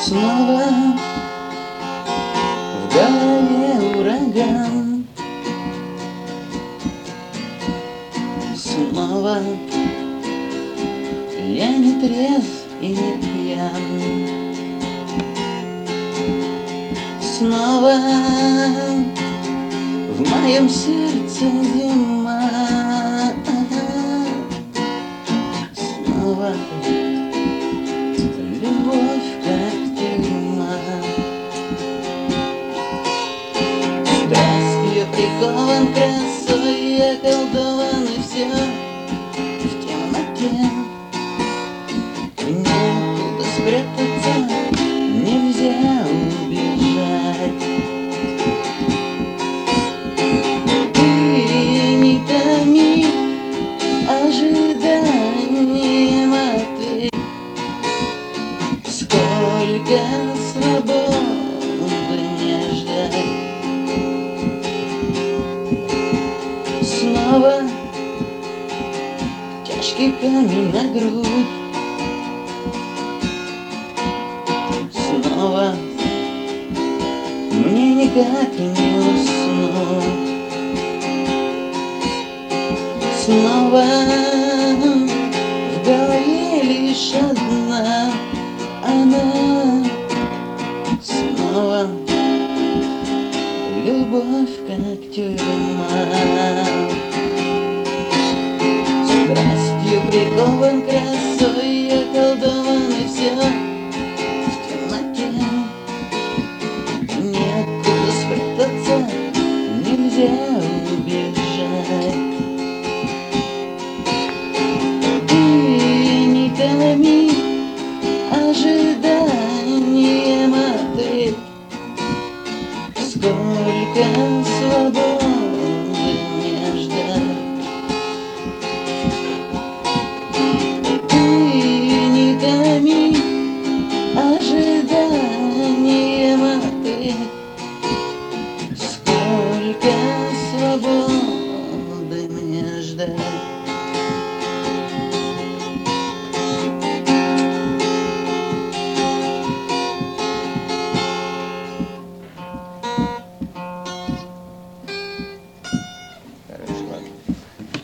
Снова в голове ураган, снова я не трезв и не пьян, снова в моем сердце зима, снова любовь как тюрьма. Страстью прикован, красой околдован, и все в темноте. Некуда спрятаться, нельзя убежать. Ты не томи ожиданием ответ. Сколько свободы мне ждать? Снова тяжкий камень на грудь, снова мне никак не уснуть, снова в голове лишь одна она, снова любовь как тюрьма. Страстью прикован, красой околдован, и все